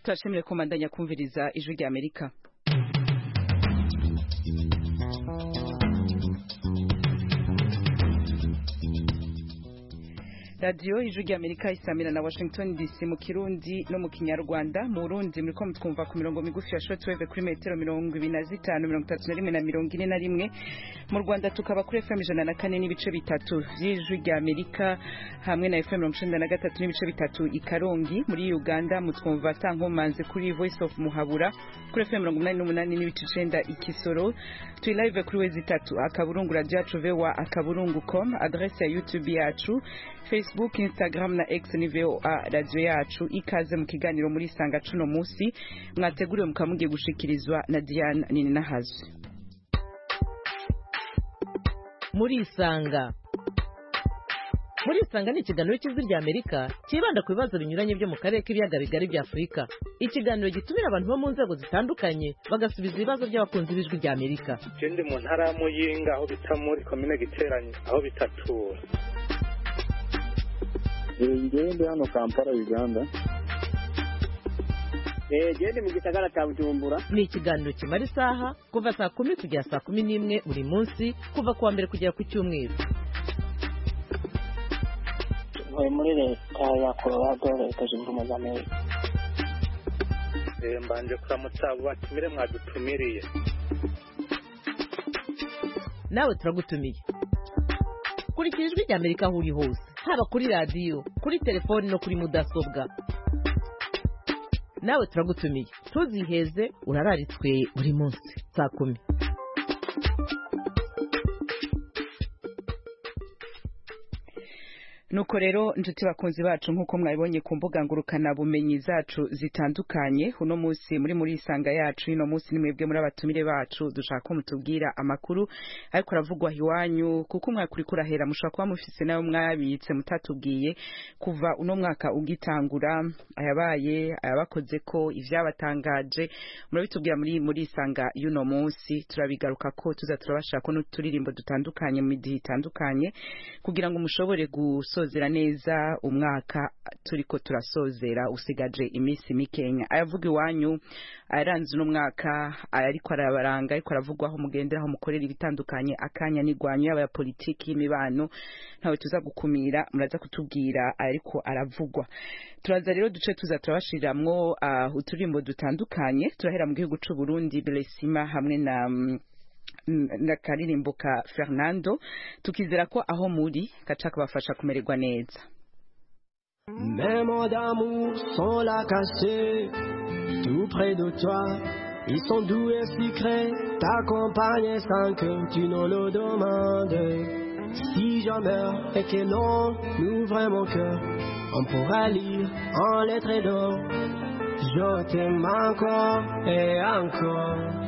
turashimire komandanya kumviriza ijwi rya Amerika. Radio ijwi rya Amerika isamira na Washington DC mu Kirundi no mu Kinyarwanda. Mu Burundi muriko mutwumva ku mirongo migufi ya shortwave kuri metero 25 31 na 41. Mu Rwanda tukaba kuri FM 104 n'ibice bitatu y'ijwi rya Amerika hamwe na FM 93 n'ibice bitatu i Karongi. Muri Uganda mutwumva tankomanze kuri Voice of Muhabura kuri FM 88 n'ibice 9 i Kisoro. Turi live kuri wezi 3 akaburungu radio yacu VOA akaburungu.com, adresse ya YouTube yacu, Facebook, Instagram na X ni VOA radio yacu. Ikaze mu kiganiro muri Sanga cuno musi mwateguriwe mukamugiye gushikirizwa na Diane Nininahazo. Muri Sanga ni ikiganiro cy'ijwi rya Amerika kibanda ku bibazo binyuranye byo mu karere k'ibiyaga bigari bya Afurika. Ikiganiro gitumira abantu bo mu nzego zitandukanye bagasubiza ibibazo by'abakunzi b'ijwi rya Amerika. Ndi mu ntara ya Muyinga aho bita muri commune Giteranye aho bitatura. Ngende hano Kampala Uganda. Ngende mu gisagara cya Bujumbura. Ni ikiganiro kimara isaha kuva saa 10 kugera saa 11 buri munsi kuva kuwa mbere kugera ku cyumweru. Muri leta ya Colorado leta zunze ubumwe za Amerika. Mbanje kuramutsa abo batumire mwadutumiriye. Nawe turagutumiye. Kurikira ijwi rya Amerika aho uri hose, haba kuri radio, kuri telefone no kuri mudasobwa. Nawe turagutumiye. Tuziheze urararitswe buri munsi saa 10. Nuko rero njuti bakunzi bacu nkuko mwabibonye ku mbuga ngurukana bumenyi zacu zitandukanye uno munsi muri Isanga yacu ino munsi nimwebwe muri abatumire bacu dushaka ko mutubwira amakuru ariko ravugwa hiwanyu kuko mwakuri kurahera mushaka kuba mufise nayo mwabitse mutatubwiye kuva uno mwaka ugitangura ayabaye ayabakoze ko ivyabatangaje murabitubwira muri Isanga y'uno munsi turabigaruka ko tuza turabashaka ko n'uturirimbo dutandukanye mu midihe itandukanye kugira ngo mushobore gusozera neza umwaka turiko turasozera usigaje imisi mikenya ayavuga iwanyu aranze uno mwaka ariko arabaranga ariko aravugwaho mugenderaho mukorera ibitandukanye akanya nigwanyu yaba ya politiki imibano ntawe tuza gukumira muraza kutubwira ariko aravugwa turaza rero duce tuza turabashiramwo uturimbo dutandukanye turahera mu gihugu c'u Burundi Blessima hamwe na karirimbo ka Fernando tukizera ko aho muri gaca kabafasha kumererwa neza. Mes mots d'amour sont là cachés tout près de toi, ils sont doux et sucrés, t'accompagnent sans que tu ne le demandes. Si je meurs et que l'on ouvre mon cœur, on pourra lire en lettres d'or, je t'aime encore et encore.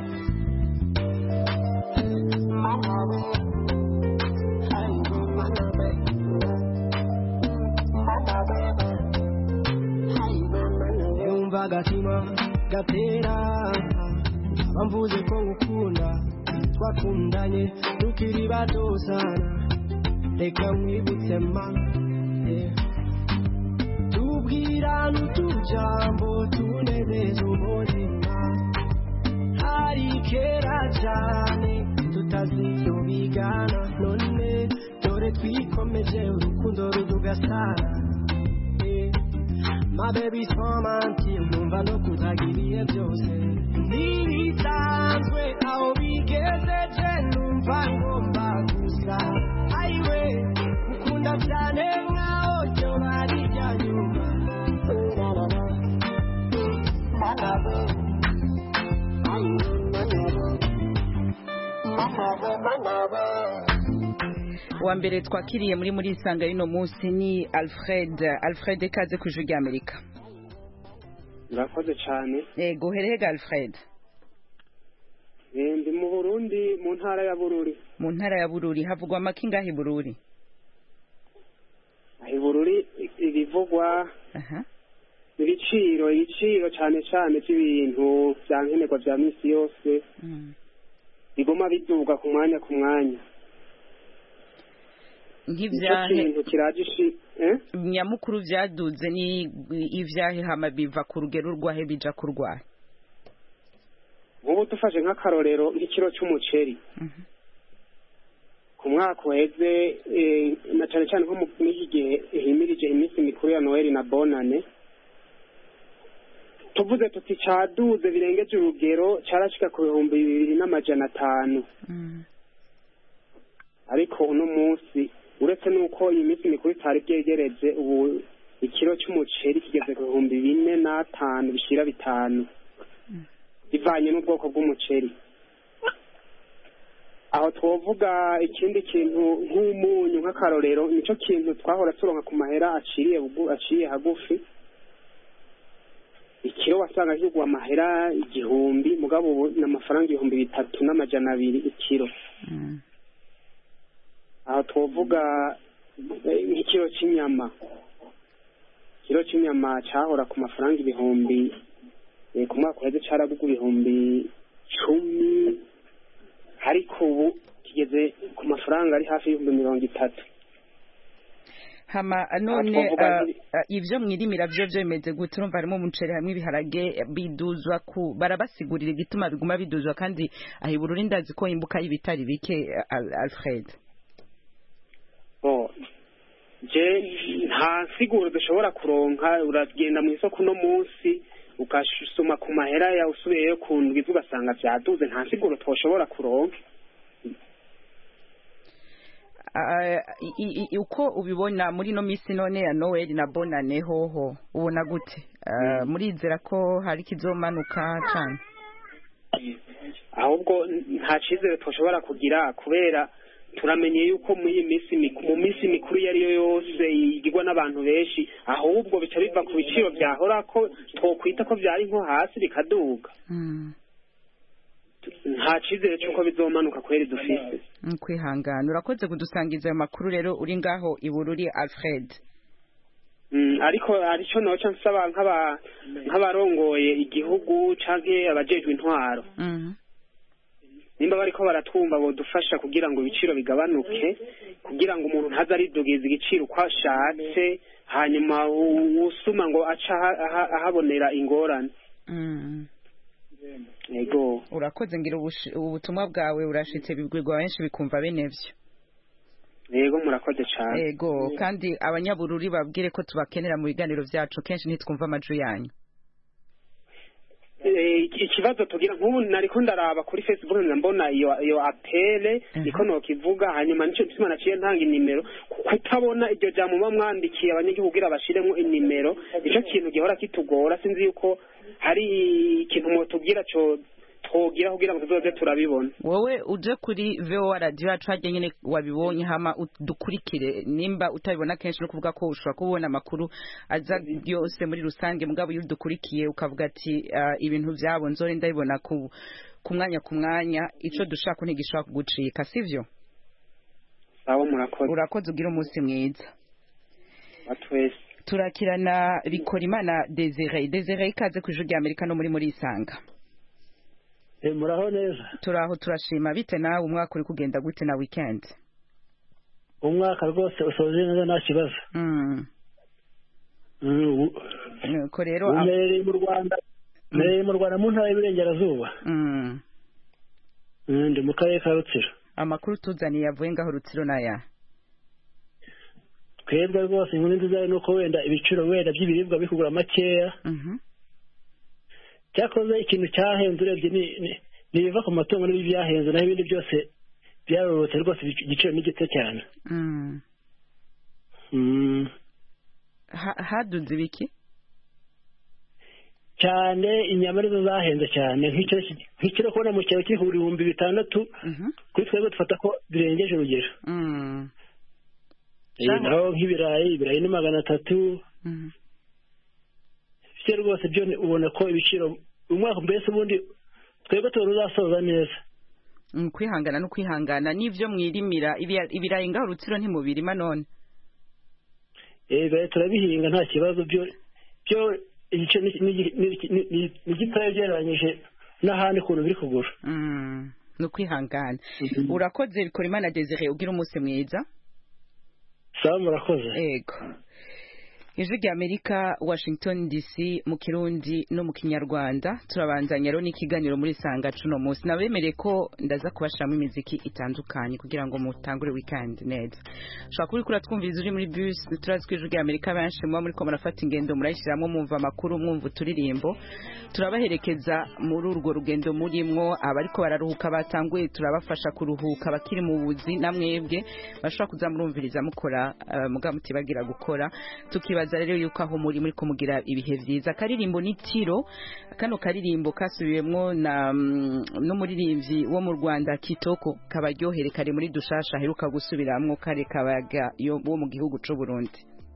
Gatima gatera bamvuze ko ngukunda twakundanye tukiri bato sana reka mwibutse ma tubwirana utujambo tunezeza ubuzima hari kera cyane tutazibyo bigana none dore twikomeje urukundo rudugasana. My baby's from Antille, numva no kutagiriye byose ntibisanzwe aho bigezeje numva ngomba gusa ayiwe ukunda cyane nkaho cyo bari rya nyuma wa mbere twakiriye muri Isanga y'ino munsi ni Alfred kaze ku ijwi rya Amerika. Murakoze cyane. Yego herehega Alfred. Ndi mu Burundi mu ntara ya Bururi. Mu ntara ya Bururi havugwa makinga hi Bururi. Hi Bururi ibivugwa ibiciro cyane cy'ibintu byankenerwa bya misi yose. Bigoma biduga ku mwanya. nk'ivyahe kintu kiraje nyamukuru vyaduze ni ivyahe hama biva ku rugero rwahe bija kurwahe nk'ubu dufashe nk'akarorero nk'ikiro cy'umuceri ku mwaka uheze na cyane cyane nko muri iki gihe himirije iminsi mikuru ya Noel na Bonane tuvuze tuti caduze birengeje urugero carashika ku 2,500 ariko uno munsi uretse nuko iyi minsi mikuru itari byegereze ubu ikiro cy'umuceri kigeze ku 4,500 bishira 5 bivanye n'ubwoko bw'umuceri. Aho twovuga ikindi kintu nk'umunyu nk'akarorero nico kintu twahora turonka ku mahera aciye hagufi ikiro wasanga kigwa amahera 1,000 mugabo ubu n'amafaranga 3,200 ikiro. Aho twovuga nk'ikiro cy'inyama cyahora ku mafaranga 1,000 ku mwaka uheze caragugwa 10,000 ariko ubu kigeze ku mafaranga ari hafi 30,000. hama none ivyo mwirimira vyo bimeze gute urumva harimo umuceri hamwe ibiharage biduzwa ku barabasigurira igituma biguma biduzwa kandi ahibura urindazi ko imbuka y'ibitari bike Alfred je nta siguro dushobora kuronka uragenda mu isoko no munsi ukasuma ku mahera ya usubiyeyo ku ndwi ugasanga vyaduze nta siguro twoshobora kuronka. Uko ubibona muri no misi none ya Noel na Bonane hoho ubona gute murizera ko hari kizomanuka cyane ahubwo nta cizere twoshobora kugira kubera turamenye yuko mu minsi mikuru yari yo yose yigirwa n'abantu benshi ahubwo bica biva ku biciro byahora ko twokwita ko byari nko hasi bikaduga nta cizere cyuko bizomanuka kweri dufise kwihangana urakoze kudusangiza ayo makuru rero uri ngaho ibururi Alfred ariko arico noca nsaba nk'abarongoye igihugu canke abajejwe intwaro nimba bariko baratwumva bodufasha kugira ngo ibiciro bigabanuke kugira ngo umuntu ntaza aridugiza igiciro uko ashatse hanyuma usuma ngo aca ahabonera ingorane. Ego urakoze ngira ubutumwa bwawe urashitse bibwirwa benshi bikumva benevyo. Ego murakoze cyane. Ego kandi abanyabururi babwire ko tubakenera mu biganiro vyacu kenshi ntitwumva amaju yanyu. Ikibazo tugira nk'ubu nariko ndaraba kuri Facebook mbona iyo apele niko nokivuga hanyuma nico gisima naciye ntanga inimero kutabona iryo jambo bamwandikiye abanyagihugu kugira bashiremo inimero nico kintu gihora kitugora sinzi yuko hari ikintu mutubwira cyo twogira kugira ngo tuzoze turabibona. Wowe uje kuri VOA radio yacu haje nyene wabibonye hama dukurikire nimba utabibona kenshi no kuvuga ko ushobora kubona makuru aza yose muri rusange mugabo yudukurikiye ukavuga ati ibintu byabo nzore ndabibona ku mwanya ico dushaka ntigishaka kugucika sivyo. Sawa murakoze. Urakoze ugira umunsi mwiza. Batwese. Turakirana Bikorimana Desire ikaze ku ijuru rya Amerika no muri isanga. Muraho neza. Turaho turashima bite nawe umwaka uri kugenda gute na weekend? Umwaka rwose usoje neza nta kibazo. Ko rero umereye mu Rwanda mu ntara y'Iburengerazuba. Ndi mu karere ka Rutsiro. Amakuru tuzaniye yavuye ngaho Rutsiro naya. Twebwe rwose inkuru nziza nuko wenda ibiciro wenda by'ibiribwa bikugura makeya. Cyakoze ikintu cyahenze urebye nibiva ku matungo n'ibi byahenze naho ibindi byose byarorotse rwose igiciro ni gito cyane. Haduze biki cyane inyama nizo zahenze cyane nk'ikiro kubona mu cyaro kiri ku 6,000 kuri twebwe dufata ko birengeje urugero. Naho nk'ibirayi ni 300. Byo rwose byo ubona ko ibiciro umwaka mbese ubundi twebwe turuzasoza neza. Kwihangana no kwihangana nivyo mwirimira ibirayi ngaho Rutsiro ntimubirima none. Turabihinga nta kibazo byo igice ni gitoya gereranyije n'ahandi kuntu biri kugura. No kwihangana. Urakoze Bikorimana Desire ugira umunsi mwiza. sawa murakoze. Yego. Ijwi rya Amerika, Washington DC, mu Kirundi no mu Kinyarwanda. Turabandanya rero n'ikiganiro muri Sanga cuno munsi. Nabemereye ko ndaza kubashiramo imiziki itandukanye kugira ngo mutangure weekend neza. Ushaka kuri kura twumviriza uri muri bus, turazi ko Ijwi rya Amerika benshi muba muri ko murafata ingendo murayishiramwo mwumva amakuru mwumva uturirimbo. Turabaherekeza muri urwo rugendo murimwo, abariko bararuhuka batanguye turabafasha kuruhuka, bakiri mu buzi namwebwe bashobora kuza murumviriza mukora muga mutibagira gukora. Tukibaza rero yuko aho muri kumugira ibihe vyiza. Karirimbo ni Tiro, kano karirimbo kasubiwemwo na n'umuririmbyi wo mu Rwanda Kitoko, kabaryohere kare muri dushasha heruka gusubiramwo kare kabaga yo mu gihugu c'u Burundi.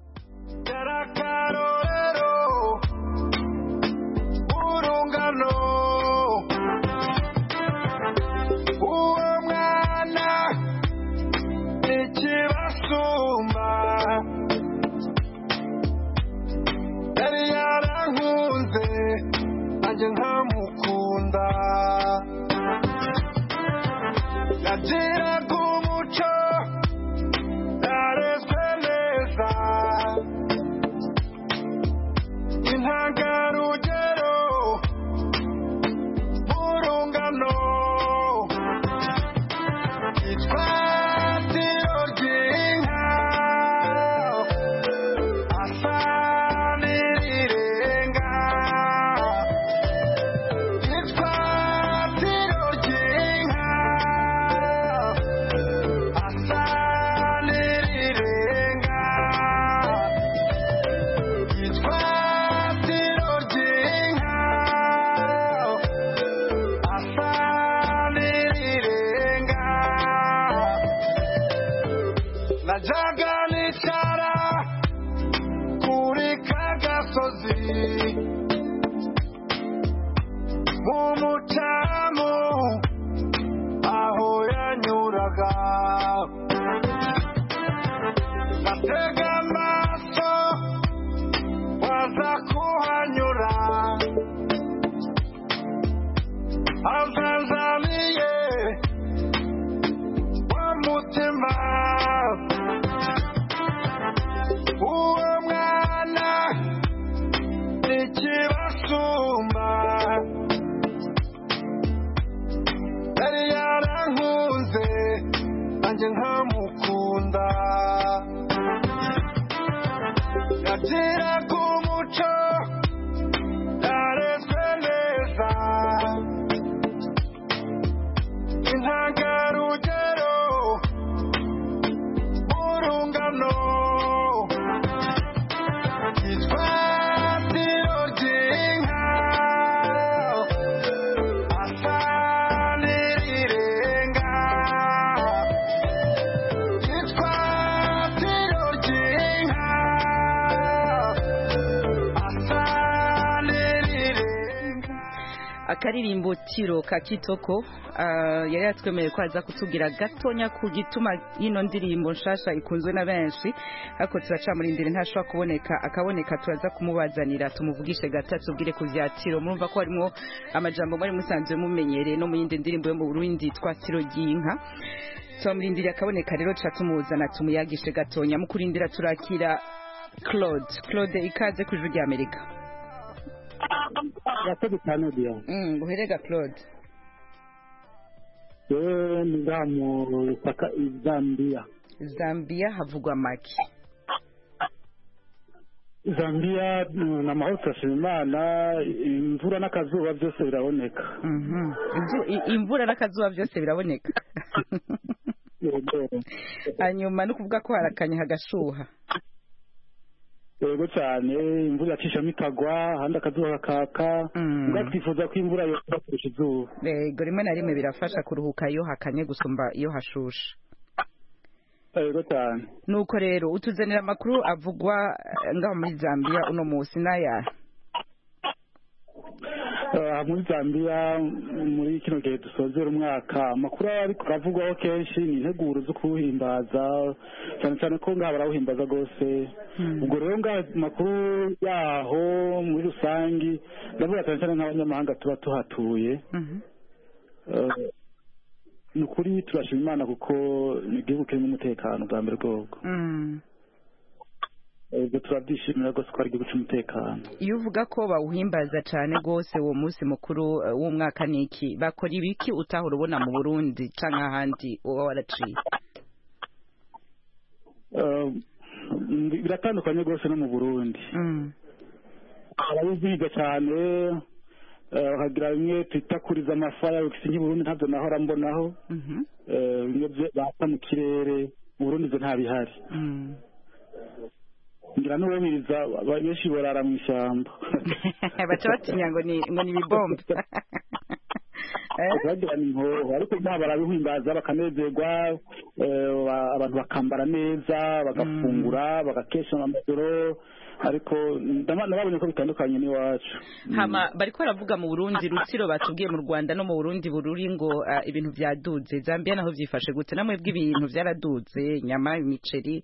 Akaririmbo Tiro ka Kitoko yari yatwemeye ko aza kutubwira gatonya ku gituma yino ndirimbo nshasha ikunzwe na benshi, ariko turacamurindira ntashobora kuboneka, akaboneka turaza kumubazanira tumuvugishe gatatu ubwire ku vya Tiro. Murumva ko harimo amajambo bari musanzwe mumenyereye no mu yindi ndirimbo yo mu Burundi twa Tiro ry'inka. Tumurindira akaboneka rero catumuzana tumuyagishe gatonya. Mu kurindira turakira Claude ikaze ku Ijwi rya Amerika. Yakoze cyane Dion. Guherega Claude. Ndamu paka Zambia. Zambia havugwa maki. Zambia na mahoro Imana, imvura n'akazuba byose biraboneka. Imvura n'akazuba byose biraboneka. Hanyuma no kuvuga ko harakanye hagashuha. Yego cyane, imvura yacishamo ikagwa, handi akazuba kakaka, twifuza ko imvura yose kurusha izuba. Yego, rimwe na rimwe birafasha kuruhuka iyo hakanye gusumba iyo hashusha. Yego cyane. Nuko rero utuzanira amakuru avugwa ngaho muri Zambia uno munsi naya. Muri Zambia muri kino gihe dusozera umwaka, amakuru ariko aravugwaho kenshi ni integuro zo kuwuhimbaza, cyane cyane ko ngaho barawuhimbaza rwose. Ubwo rero ngaho amakuru yaho muri rusangi ndavuga cyane cyane nk'abanyamahanga tuba tuhatuye. Ni ukuri turashima Imana kuko ni igihugu kirimo umutekano bwa mbere bwoko. ibyo turabyishimira rwose ko ari igihugu cy'umutekano. iyo uvuga ko bawuhimbaza cyane rwose uwo munsi mukuru w'umwaka niki bakora ibiki utahora ubona mu Burundi cyangwa ahandi uba waraciye? Biratandukanye rwose no mu Burundi. Ababiziga cyane bakagira bimwe twita kuriza amafaya nk'i Burundi ntabyo nahora mbonaho. Bimwe bata mu kirere mu Burundi byo nta bihari. Ngira n'ubabiriza benshi borara mu ishyamba. Baca batinya ngo ni ibibombe. Bagira ni inkoho ariko nta barabihimbaza bakanezerwa, abantu bakambara neza bagafungura bagakesha amajoro, ariko nababonye ko bitandukanye n'iwacu. Hama bariko baravuga mu Burundi Rutsiro batubwiye mu Rwanda no mu Burundi bururi ngo ibintu byaduze. Zambia naho vyifashe gute? Namwe bw'ibintu byaraduze, nyama, imiceri?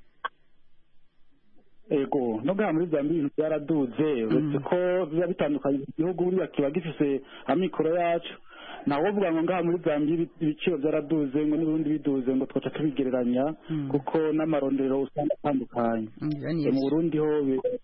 Ego no bwa muri Zambia ibintu byaraduze, uretse ko biba bitandukanye igihugu buriya kiba gifise amikoro yacu. Naho vuga ngo ngaha muri Zambia ibiciro byaraduze ngo n'ubundi biduze ngo twaca tubigereranya kuko n'amarondero usanga atandukanye. Mu Burundi ho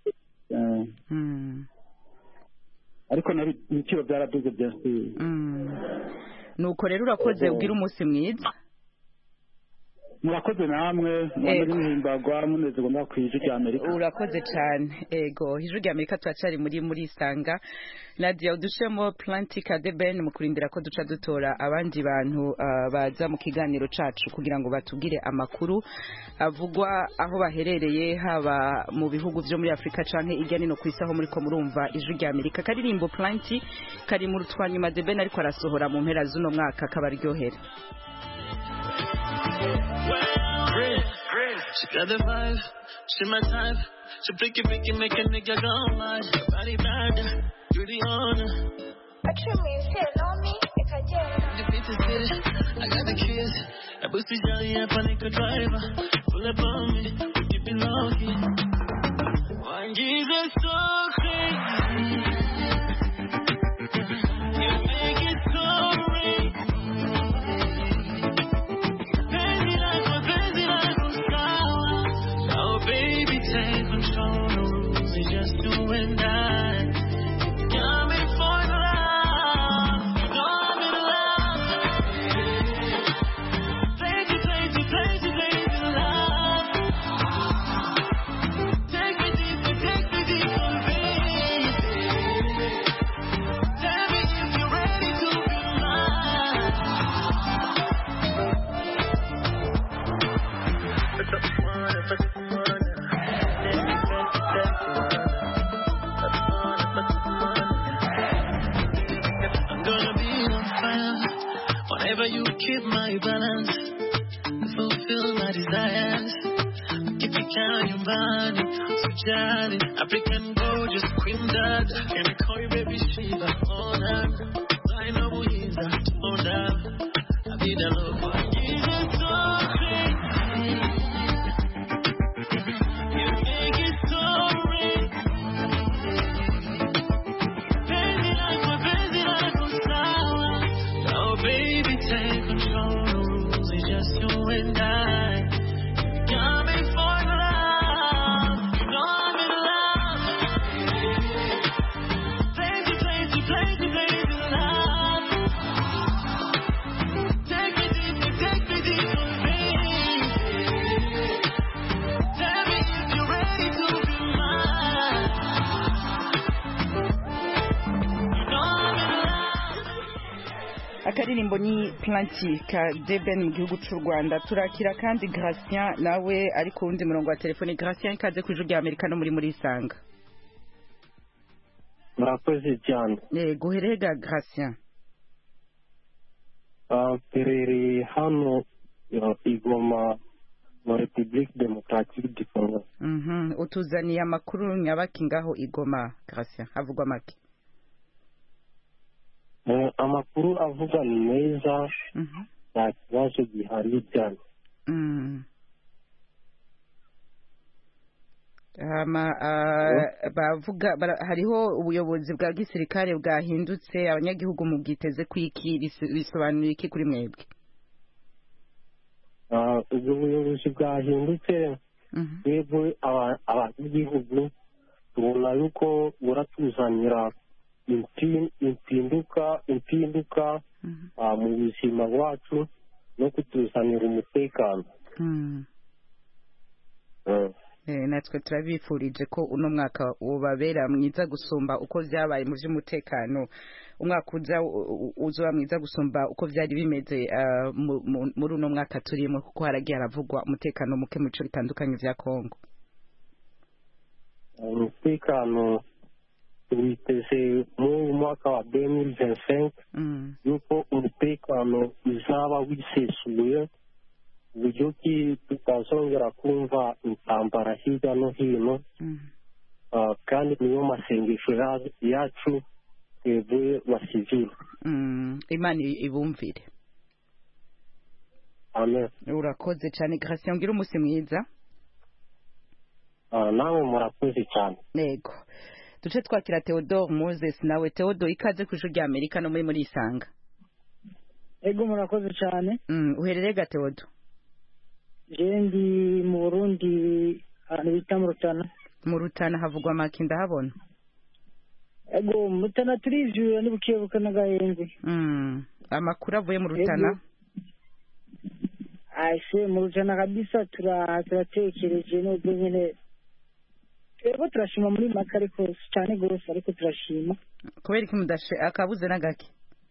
ariko n'ibiciro byaraduze byasubiye. Nuko rero urakoze ubwira umunsi mwiza. Murakoze namwe muhimbagwa munezerwa mwakwije rya Amerika. Urakoze cyane. Ego ijwi rya Amerika twacari muri Sanga. Nadia udushemo Plantika Deben mu kurindira ko duca dutora abandi bantu baza mu kiganiro cacu kugira ngo batubwire amakuru avugwa aho baherereye haba mu bihugu byo muri Afrika canke irya nino kwisaho muri ko murumva ijwi rya Amerika. Karirimbo Planti kari mu rutwanyuma Deben ariko arasohora mu mpera z'uno mwaka kabaryohera. She got the vibe, she my type. She picky, make a nigga go mad. Body bad, you the owner. The beat is good, I got the keys. I boost the jelly up on the driver. Pull up on me, we keep it low key. One Jesus so crazy. You make it so real. Baby, take control, the rules are just you and I. Coming for the love, coming love. Play to love. Take me deeper, baby. Tell me if you're ready to be mine. Whenever you keep my balance, fulfill my desires. Keep it calm, your body, so jolly. African gorgeous queen dad. Can I call you baby Shiva? Oh, no. I know who is that. Oh, no. I be the love for you. It's so crazy. You make it so real. Crazy like a star. Now, baby, take control. The rules are just you and I. Got me for love. Got me love. Play to love. Take me deeper, baby. Tell me if you're ready to be mine. Got me love. Akaririmbo ni Planti ka Deben mu gihugu cy'u Rwanda. Turakira kandi Gracien nawe ari ku wundi murongo wa telefone. Gracien ikaze ku ijwi rya Amerika no muri Isanga. Murakoze cyane. Guherega Gracien. Perere hano Igoma mu Republique Democratique du Congo. Utuzaniye amakuru nyabaki ngaho Igoma Gracien havugwa make. Amakuru avuga ni meza, nta kibazo gihari cyane. Bavuga hariho ubuyobozi bwa gisirikare bwahindutse, abanyagihugu mu bwiteze kwiki bisobanuye iki kuri mwebwe? Ubwo buyobozi bwahindutse twebwe abanyagihugu tubona yuko buratuzanira impinduka mu buzima bwacu no kutuzanira umutekano. natwe turabifurije ko uno mwaka ubabera mwiza gusumba uko vyabaye mu vy'umutekano, umwaka uzoba mwiza gusumba uko vyari bimeze muri uno mwaka turimo, kuko haragiye haravugwa umutekano muke mu bice bitandukanye vya Kongo. Umutekano witeze mu mwaka wa 2025 yuko umutekano uzaba wisesuye, uburyo ki tutazongera kumva intambara hirya no hino, kandi niyo masengesho yacu twebwe basivile. Imana ibumvire. Amen. Urakoze cyane Gratien, ngira umunsi mwiza. Nawe murakoze cyane. Yego, duce twakira Theodore Moses. Nawe Theodore, ikaze ku ijwi rya Amerika no muri Isanga. Yego, murakoze cyane. Uherereye ga Theodore? Jendi mu Burundi, ahantu bita mu Rutana. Mu Rutana havugwa make ndahabona. Yego, mu Rutana turizura nibukebuka n'agahenze. Amakuru avuye mu Rutana? Aise, mu Rutana kabisa turatekereje n'ubwo nyene. Ego turashima muri make ariko cyane gose, ariko turashima. Kubera iki mudashe akabuze nagake?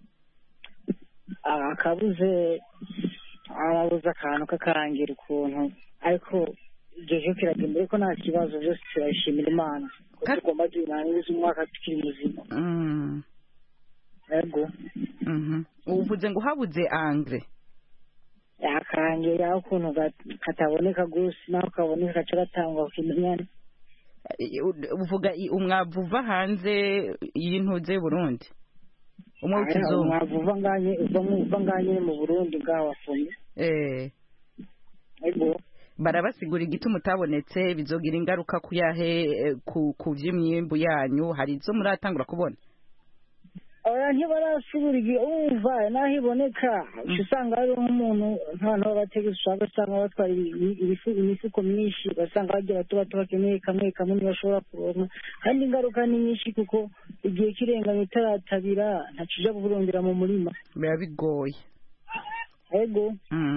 Akabuze arabuze akantu kakarangira ukuntu, ariko jeje kiragenda ariko nta kibazo, byose turashimira Imana ko tugomba kwinaniza umwaka tukiri muzima. Ego. Uvuze ngo habuze angre? Yakangira yaho ukuntu kataboneka gose, naho kaboneka kacaratangwa ukimenyana. Uvuga umwavu uva hanze y'intuze Burundi? Umwavu uva nganye mu Burundi bw'abafundi. Ego. Barabasigura igituma utabonetse, bizogira ingaruka kuyahe ku vy'imyimbu yanyu, hari izo muratangura kubona? Oya, ntibarasubira igihe umva naho iboneka, usanga ari nk'umuntu nk'abantu b'abategetsi usanga batwara imifuko myinshi, basanga bagira bakeneye kamwe ntibashobora kuronka, kandi ingaruka ni nyinshi kuko igihe kirenganye itaratabira ntakija kuburondera mu murima, biba bigoye. Ego.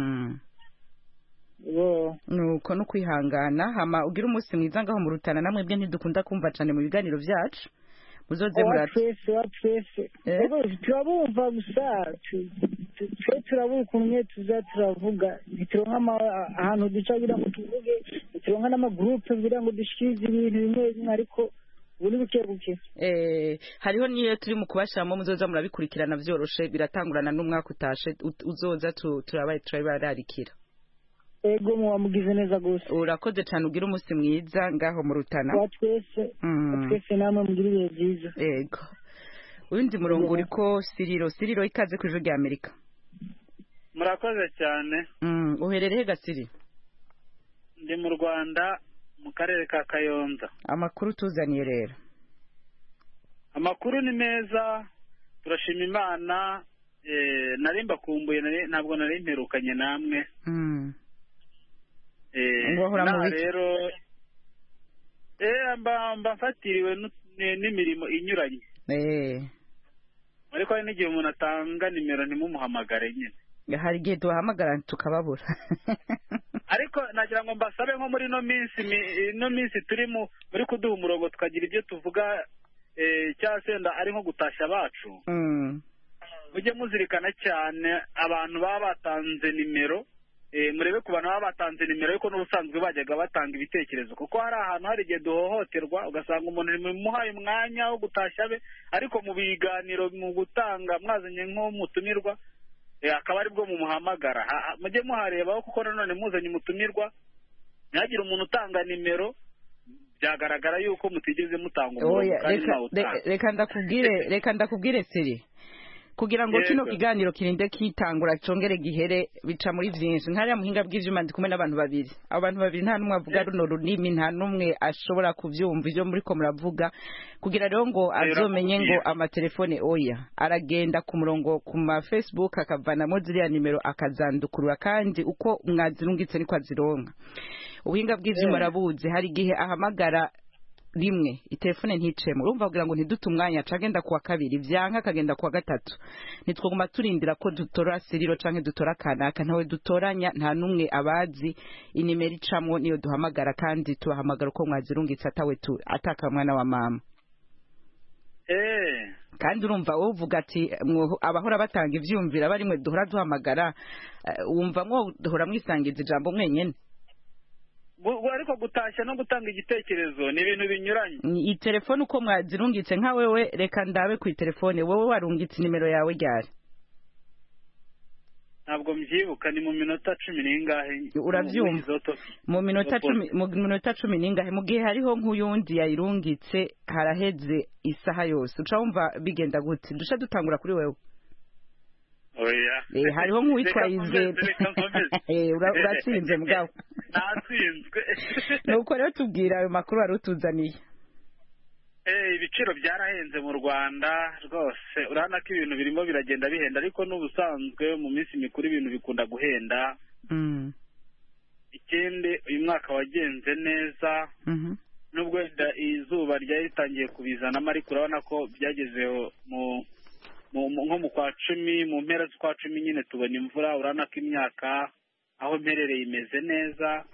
Nuko no kwihangana, hama ugira umunsi mwiza ngaho mu Rutana. Namwe bwe ntidukunda kumva cyane mu biganiro byacu, muzoze twese turabumva gusa twe turabura ukuntu tuza turavuga, ntituronka ahantu duca kugira ngo tuvuge, ntituronka n'amagurupe kugira ngo dushikirize ibintu bimwe bimwe, ariko buri buke. Hariho niyo turi mu kubashiramo, muzoza murabikurikirana vyoroshe, biratangurana n'umwaka utashe, uzoza turabararikira. Ego, muwamugize neza gose. Urakoze cyane, ugira umunsi mwiza ngaho mu Rutana. Twese namwe mugira ibihe byiza. Ego. Undi murongo uriko Siriro, ikaze ku ijwi rya Amerika. Murakoze cyane. Uherereye ga Siri? Ndi mu Rwanda, mu karere ka Kayonza. Amakuru tuzaniye rero? Amakuru ni meza, turashima Imana. Nari mbakumbuye, ntabwo nari mperukanye namwe. Rero mbafatiriwe n'imirimo inyuranye, ariko hari n'igihe umuntu atanga nimero ntimumuhamagare nyine. Hari igihe tubahamagara tukababura. Ariko nagira ngo mbasabe nko muri ino minsi turi muri kuduha umurongo tukagira ibyo tuvuga, cyangwa se ari nko gutasha abacu, mujye muzirikana cyane abantu baba batanze nimero. Murebe ku bantu baba batanze nimero, ariko n'ubusanzwe bajyaga batanga ibitekerezo, kuko hari ahantu hari igihe duhohoterwa, ugasanga umuntu muhaye umwanya wo gutashya be, ariko mu biganiro mu gutanga mwazanye nk'umutumirwa, akaba aribwo mumuhamagara. Mujye muharebaho, kuko nanone muzanye umutumirwa ntihagire umuntu utanga nimero, byagaragara yuko mutigeze mutanga umurongo kandi nawe utanga. Reka ndakubwire Siri, kugira ngo kino kiganiro kirinde kitangura congere gihere, bica muri vyinshi. Nkariya muhinga bw'ivyuma ndi kumwe n'abantu babiri, abantu babiri nta numwe avuga runo runimi, nta numwe ashobora kuvyumva ivyo muri ko muravuga, kugira rero ngo azomenye ngo amatelefone oya aragenda ku murongo ku ma Facebook akavanamo ziriya nimero akazandukurura, kandi uko mwazirungitse niko azironka. ubuhinga bw'ivyuma arabuzi hari igihe ahamagara rimwe itelefone nticemo urumva kugira ngo ntidute umwanya cagenda kuwa kabiri vyanka akagenda kuwa gatatu nitwoguma turindira ko dutora Siriro canke dutora Kanaka ntawe dutoranya nta numwe abazi inimero icamwo niyo duhamagara kandi tubahamagara uko mwazirungitse atawe ataka mwana wa mama kandi urumva wowe uvuga ati abahora batanga ivyumvira barimwe duhora duhamagara wumva mwo duhora mwisangiza ijambo mwenyene ariko gutashya no gutanga igitekerezo ni ibintu binyuranye iyi telefone uko mwazirungitse nka wewe reka ndabe ku telefone wowe warungitse nimero yawe ryari ntabwo mbyibuka ni mu minota 10 n'ingahe uravyumva mu minota 10 n'ingahe mu gihe hariho nk'uyundi yayirungitse haraheze isaha yose uca wumva bigenda gute dusha dutangura kuri wewe oya hariho nk'uwitwa Izere uratsinze mugabo natsinzwe nuko rero tubwira ayo makuru wari utuzaniye ibiciro byarahenze mu Rwanda rwose urabona ko ibintu birimo biragenda bihenda ariko n'ubusanzwe mu minsi mikuru ibintu bikunda guhenda ikindi uyu mwaka wagenze neza nubwo izuba ryari ritangiye kubizanamo ariko urabona ko byagezeho nko mu kwa 10 mu mpera z'ukwa 10 nyine tubona imvura urabona ko imyaka aho mperereye imeze neza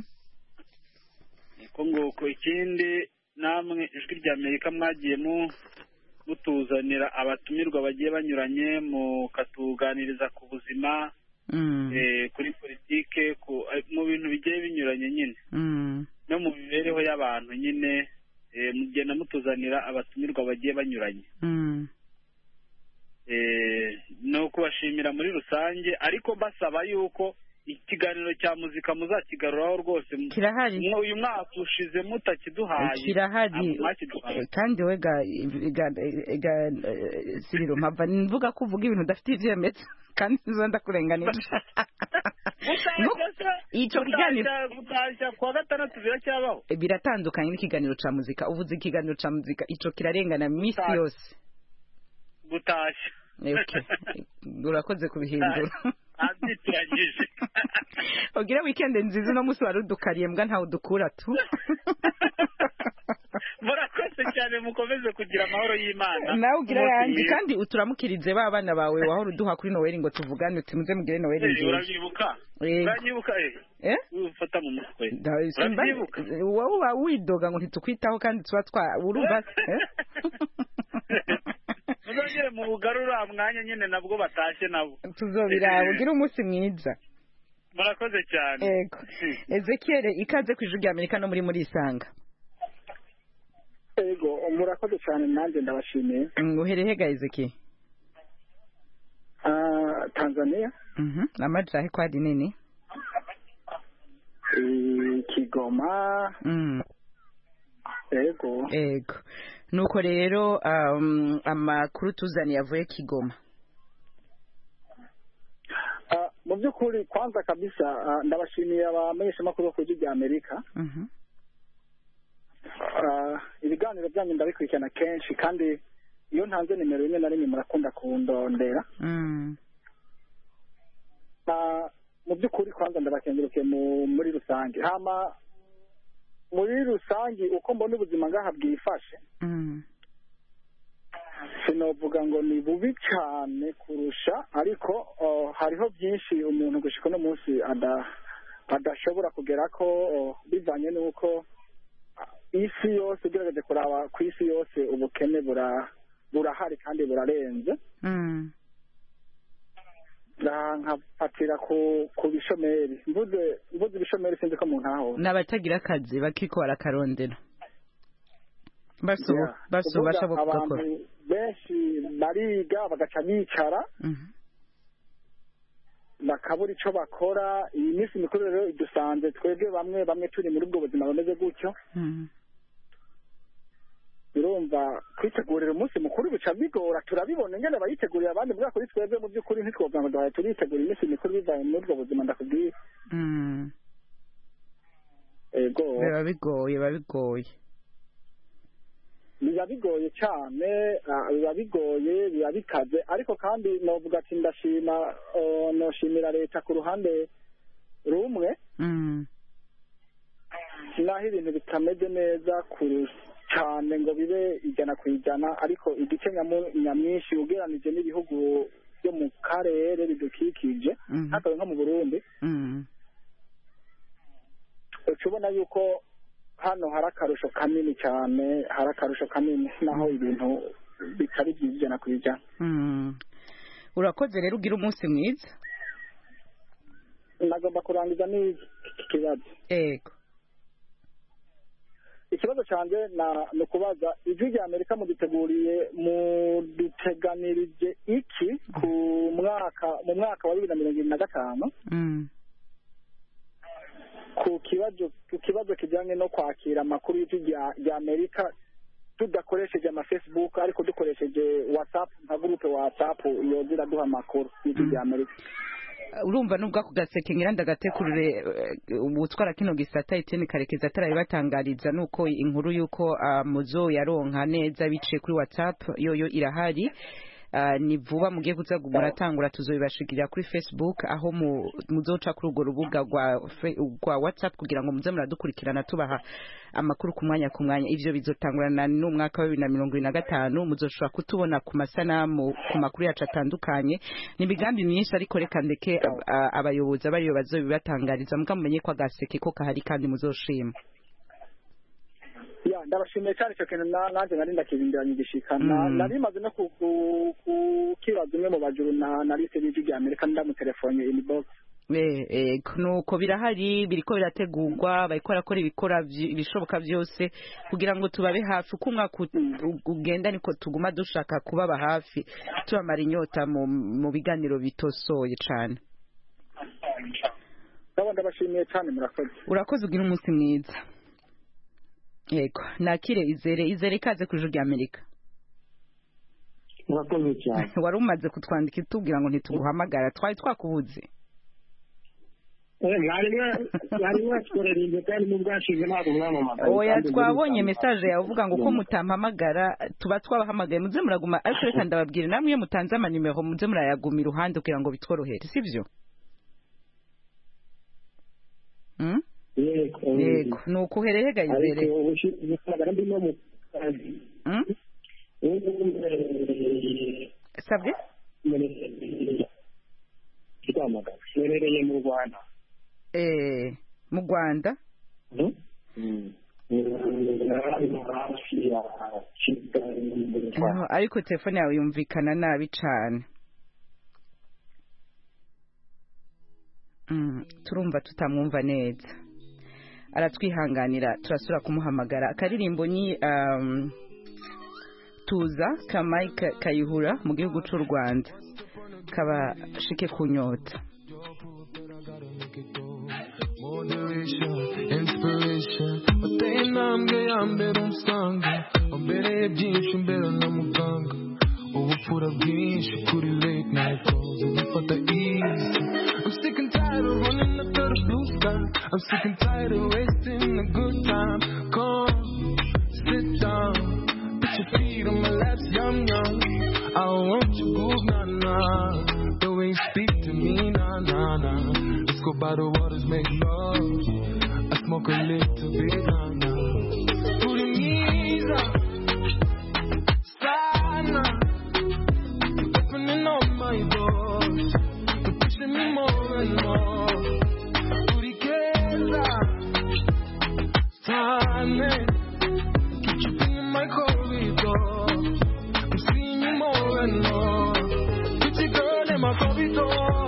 niko nguko ikindi namwe ijwi rya Amerika mwagiye mutuzanira abatumirwa bagiye banyuranye mukatuganiriza ku buzima kuri politike mu bintu bigiye binyuranye nyine no mu mibereho y'abantu nyine mugenda mutuzanira abatumirwa bagiye banyuranye no kubashimira muri rusange ariko mbasaba yuko ikiganiro cya muzika muzakigaruraho rwose kirahari uyu mwaka ushize mutakiduhaye kirahari kandi wega Siriro mpava mvuga ko uvuga ibintu udafite ivyemezo kandi nzo ndakurenganisha ico kiganiro gutashya kwa gatandatu biracyabaho biratandukanye n'ikiganiro ca muzika uvuze ikiganiro ca muzika ico kirarengana misi yose gutashya urakoze kubihindura azitiranyije ogira weekend nziza no musi warudukariye mbwa ntawe dukura tu murakoze cyane mukomeze kugira amahoro y'Imana nawe ugira yandi kandi uturamukirize ba bana bawe wahora uduha kuri Noel ngo tuvugane uti muze mugire Noel nziza urabibuka ufata mu mutwe wowe widoga ngo ntitukwitaho kandi tuba urumva muzongere mu bugarura mwanya nyine nabwo batashye nabo tuzobiraba ugira umunsi mwiza murakoze cyane yego Ezekiel ikaze ku ijwi rya Amerika no muri isanga yego murakoze cyane nanjye ndabashimiye uhereye ga Ezekiel Tanzania amajahe kwa dinini Kigoma yego nuko rero amakuru tuzaniye avuye Kigoma mu by'ukuri kwanza kabisa ndabashimiye abamenyeshamakuru bo ku ijwi rya Amerika ibiganiro byanyu ndabikurikirana kenshi kandi iyo ntanze nimero rimwe na rimwe murakunda kundondera mu by'ukuri kwanza ndabakengurukiye muri rusange hama muri rusange uko mbona ubuzima ngaha bwifashe sinovuga ngo ni bubi cyane kurusha ariko hariho byinshi umuntu gushika no munsi adashobora kugera ko bivanye n'uko isi yose ugerageje kuraba ku isi yose ubukene burahari kandi burarenze nkafatira ku bishomeri mvuze ibishomeri sinzi ko umuntu aho n'abatagira akazi bakiko barakarondera basubasha abantu benshi bariga bagaca bicara bakabura icyo bakora iyi minsi mikuru rero idusanze twebwe bamwe turi muri ubwo buzima bumeze gutyo birumva kwitegurira umunsi mukuru bica bigora turabibona ingene bayitegurira abandi bwa kuri twebwe mu by'ukuri ntitwovuga ngo duhaye turitegura iminsi mikuru bivanye muri ubwo buzima ndakubwiye biba bigoye biba bigoye cyane biba bigoye biba bikaze ariko kandi novuga ati noshimira leta ku ruhande rumwe naho ibintu bitameze neza cyane ngo bibe 100%, ariko igice nyamwinshi ugereranije n'ibihugu byo mu karere bidukikije hakabe nko mu Burundi, ukibona yuko hano hari akarusho kanini cyane, hari akarusho kanini naho ibintu bitari byiza 100%. Urakoze rero, ugira umunsi mwiza. Nagomba kurangiza n'iki kibazo. Yego. Ikibazo cyanjye ni ukubaza ijwi rya Amerika muduteganirije iki mu mwaka wa 2025 ku kibazo kijyanye no kwakira amakuru y'ijwi rya Amerika tudakoresheje Facebook ariko dukoresheje WhatsApp nka groupe WhatsApp yozira duha amakuru y'ijwi rya Amerika. Urumva nubwo ako gaseke ngira ndagatekurire ubutwara kino gisata Etienne Karekezi atarabibatangariza nuko inkuru yuko muzo yaronka neza biciye kuri WhatsApp yoyo irahari. Ni vuba mugiye kuza muratangura tuzobibashikira kuri Facebook aho muzoca kuri urwo rubuga rwa WhatsApp kugira ngo muze muradukurikirana tubaha amakuru ku mwanya ivyo bizotangurana n'umwaka wa 2025 muzoshobora kutubona ku masanamu ku makuru yacu atandukanye. Ni bigambi myinshi ariko reka ndeke abayobozi abariyo bazobibatangariza mukamenye ko agaseke ko kahari kandi muzoshima. Ya ndabashimiye cyane cyo kintu nanjye nari ndakibindiranye gishikana nari maze no kukibaza umwe mu bajuru na liste y'ijwi rya Amerika ndamutelefone inbox. Nuko birahari biriko birategurwa bayikora ibikora bishoboka byose kugira ngo tubabe hafi uko umwaka ugenda niko tuguma dushaka kubaba hafi tubamara inyota mu biganiro bitosoye cyane. Ndabashimiye cyane, murakoze. Urakoze, ugira umunsi mwiza. Yego, nakire izere ikaze ku ijwi rya Amerika. Murakoze cyane. Wari umaze kutwandika itubwira ngo ntituguhamagara, twari twakubuze. Oya, twabonye message yawe uvuga ngo ko mutampamagara tuba twabahamagaye muze muraguma, ariko reka ndababwira namwe iyo mutanze amanimero muze murayaguma iruhande kugira ngo bitworohere, sivyo? Yego, nuko uherehega izere. Sabwe? Mwerereye mu Rwanda. Mu Rwanda? Ariko telefone yawe yumvikana nabi cyane. Turumva tutamwumva neza. Aratwihanganira turasura kumuhamagara. Akaririmbo ni Tuza ka Mike Kayihura mu gihugu cy'u Rwanda. Kaba shike kunyota. Moderation, inspiration. Bateinambwe ambere umsanga, ambere byinshi mbere na muganga. Ubupfura bwinshi kuri late night calls and bifata easy. I'm sick and tired of running after the blue sky. I'm sick and tired of wasting a good time. Come, sit down, put your feet on my lap, yum yum. I want you groove, nah nah. The way you speak to me, nah nah nah. Let's go by the waters, make love. I smoke a little bit, nah nah. Put your knees up, sana. You're opening all my doors. You're pushing me more and more. Put your gaze up, sana. Keep you in my corridor. I'm seeing you more and more. Pretty girl in my corridor.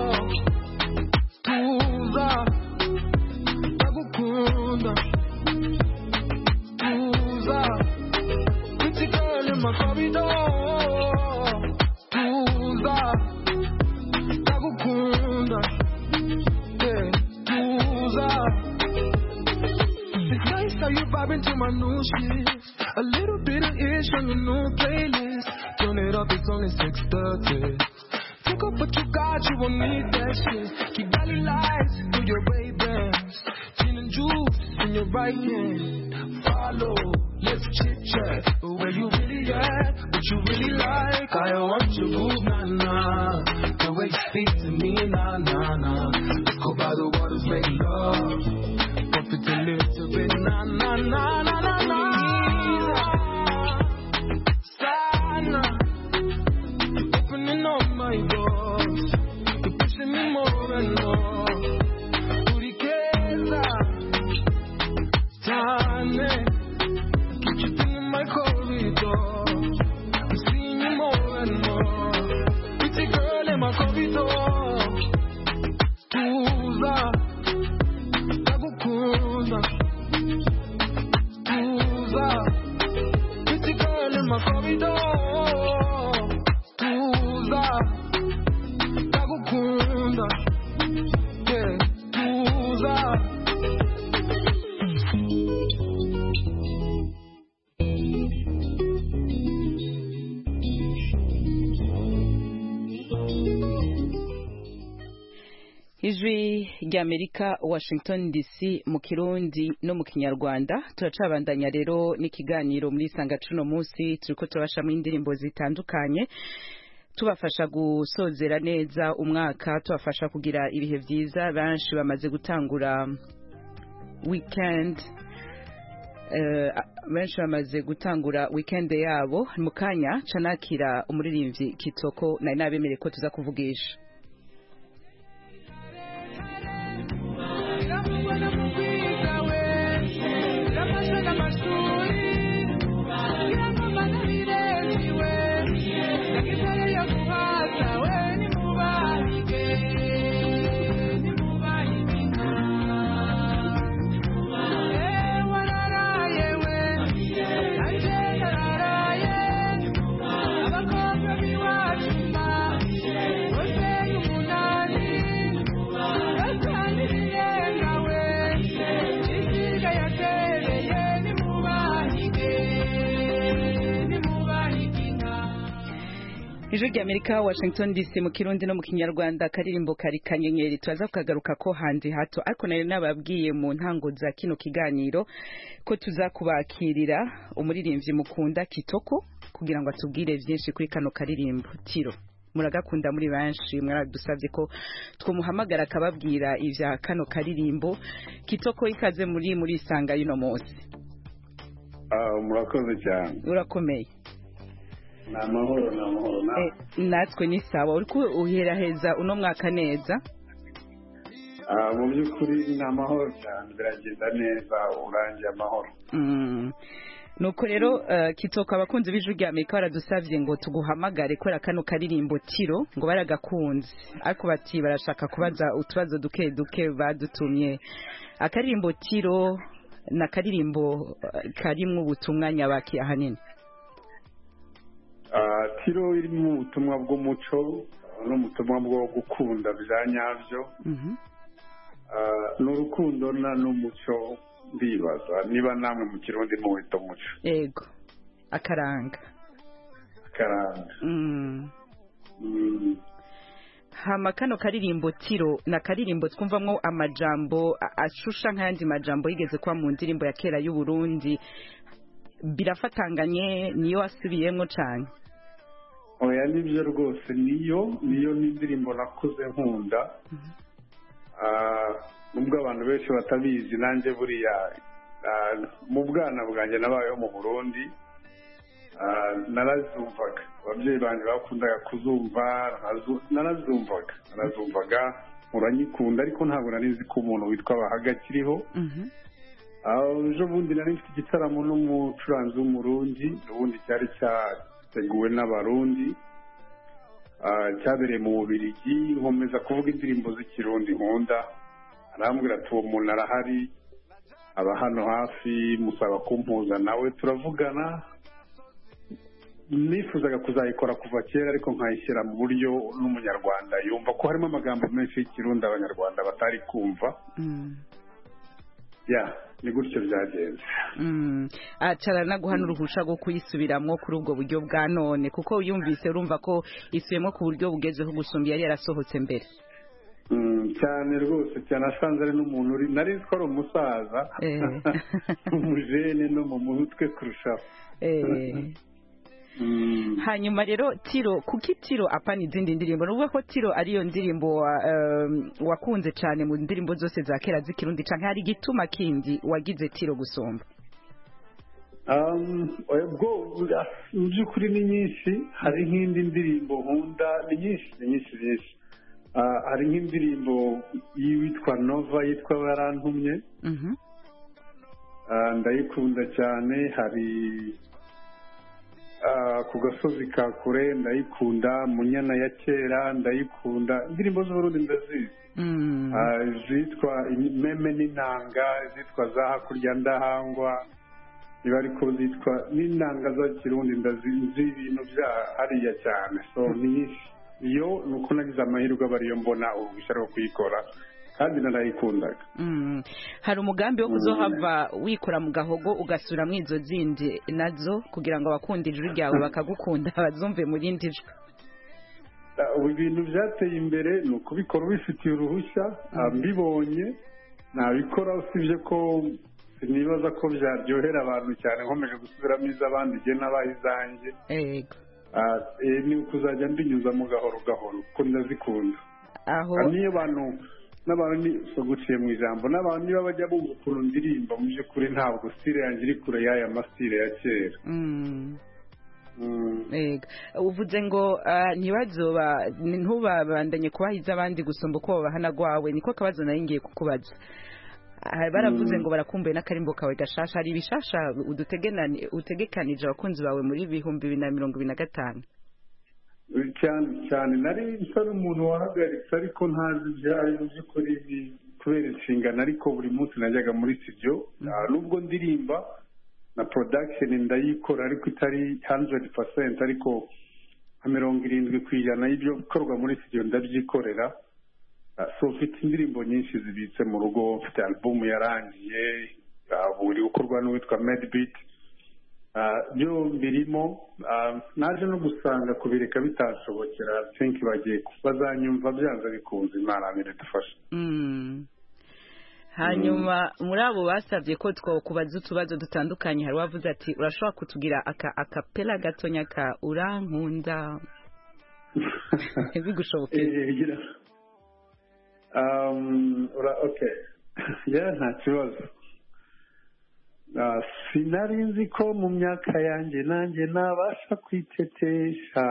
To my new shit, a little bit of ish on your new playlist. Turn it up, it's only 6:30. Take up what you got, you won't need that shit. Keep valley lights through your Ray-Bans, gin and juice in your right hand. Follow, let's chit chat. Where you really at, what you really like. I want you move, nah nah. The way you speak to me, nah nah nah. Let's go by the waters, make love. Bump it a little bit, nah. ry'Amerika Washington DC mu Kirundi no mu Kinyarwanda turacabandanya rero n'ikiganiro muri Sanga cuno munsi turiko turabashamwe indirimbo zitandukanye tubafasha gusozera neza umwaka tubafasha kugira ibihe vyiza benshi bamaze gutangura weekend benshi bamaze gutangura weekend yabo mu kanya canakira umuririmbyi Kitoko nari nabemereye ko tuza kuvugisha Ijwi ry'Amerika Washington DC mu Kirundi no mu Kinyarwanda karirimbo kari kanyenyeri tuza kukagaruka ko handi hato ariko nari nababwiye mu ntango za kino kiganiro ko tuza kubakirira umuririmbyi mukunda Kitoko kugira ngo atubwire byinshi kuri kano karirimbo Tiro muragakunda muri banshi mwaradusabye ko twumuhamagara akababwira ivya kano karirimbo Kitoko ikaze muri Isanga yuno munsi murakoze cyane urakomeye namahoro natwe ni sawa uriko uheraheza uno mwaka neza mu by'ukuri namahoro cyane biragenda neza urangiye amahoro nuko rero Kitoko abakunzi b'Ijwi ry'Amerika baradusavye ngo tuguhamagare kora kano karirimbo Tiro ngo baragakunze ariko bati barashaka kubaza utubazo duke duke badutumye akaririmbo Tiro na karirimbo karimwe ubutumwa nyabaki ahanini Tiro irimo ubutumwa bw'umuco n'ubutumwa bwo gukunda bya nyabyo n'urukundo n'umuco ndibaza niba namwe mu Kirundi muwita umuco yego akaranga hama kano karirimbo Tiro na karirimbo twumvamwo amajambo ashusha nk'ayandi majambo yigeze kuba mu ndirimbo ya kera y'u Burundi birafatanganye niyo wasubiyemwo cyane oya nibyo rwose niyo n'indirimbo nakuze nkunda nubwo abantu benshi batabizi nanjye buriya mu bwana bwanjye nabayeho mu Burundi narazumvaga ababyeyi banjye bakundaga kuzumva narazumvaga uranyikunda ariko ntabwo nari nzi ko umuntu witwa Bahaga akiriho ejo bundi nari mfite igitaramo n'umucuranzi w'umurundi ubundi cyari cyateguwe n'abarundi cyabereye mu Bubiligi nkomeza kuvuga indirimbo z'ikirundi nkunda arambwira ati uwo muntu arahari aba hano hafi musaba kumpuza nawe turavugana nifuzaga kuzayikora kuva kera ariko nkayishyira mu buryo n'umunyarwanda yumva ko harimo amagambo menshi y'ikirundi abanyarwanda batari kumva ni gutyo byagenze acara naguha n'uruhusha rwo kuyisubiramwo kuri ubwo buryo bwa none kuko uyumvise urumva ko isubiyemo ku buryo bugezeho gusumba yari yarasohotse mbere cyane rwose cyane asanze ari n'umuntu uri nari nzi ko ari umusaza umujene no mu mutwe kurushaho hanyuma rero Tiro kuki Tiro apana izindi ndirimbo nuvuga ko Tiro ariyo ndirimbo wakunze cyane mu ndirimbo zose za kera z'ikirundi canke hari gituma kindi wagize Tiro gusomba ubwo mu by'ukuri ni nyinshi hari nk'indi ndirimbo nkunda ni nyinshi hari nk'indirimbo yitwa Nova yitwa Barantumye ndayikunda cyane hari ku gasozi ka kure ndayikunda Munyana ya kera ndayikunda indirimbo z'Uburundi ndazizi zitwa Meme n'Inanga zitwa za Hakurya Ndahangwa niba ariko zitwa n'inanga za Kirundi ndazizi ibintu bya hariya cyane so iyo nuko nagize amahirwe bariyo mbona uruhushya rwo kuyikora kandi narayikundaga hari umugambi wo kuzohava wikora mu gahogo ugasura mwizo zindi nazo kugira ngo abakunda ijwi ryawe bakagukunda bazumve mu rindi jwi ubu ibintu byateye imbere ni ukubikora ubifitiye uruhushya mbibonye nabikora usibye ko sinibaza ko byaryohera abantu cyane nkomeje gusubiramo iz'abandi igihe n'abaye izanjye ni ukuzajya mbinyuzamo gahoro gahoro kuko ndazikunda niyo bantu n'abantu guciye mu ijambo n'abantu niba bajya bumva ukuntu ndirimba mu by'ukuri ntabwo stile yanjye iri kure y'aya masitile ya kera uvuze ngo ntubabandanye kubahiza abandi gusumba uko babahana gwawe niko kabazo nari ngiye kukubaza baravuze ngo barakumbuye n'akarimbo kawe gashasha hari ibishasha utegekanije abakunzi bawe muri 2025 cyane nari nsa n'umuntu wahagaritse ariko ntazi ibyayo by'ukuri kubera inshingano ariko buri munsi najyaga muri studio nubwo ndirimba na production ndayikora ariko itari 100% ariko 70% y'ibyo bikorwa muri studio ndabyikorera so mfite indirimbo nyinshi zibitse mu rugo mfite album yarangiye buri gukorwa n'uwitwa Medbeat byo birimo naje no gusanga kubireka bitashobokera think bagiye bazanyumva byanze bikunze Imana niradufasha hanyuma muri abo basabye ko twakubaza utubazo dutandukanye hari wavuze ati urashobora kutugira akapela gatonya ka urankunda bigushobokeye okay nta kibazo sinari nzi ko mu myaka yanjye nanjye nabasha kwitetesha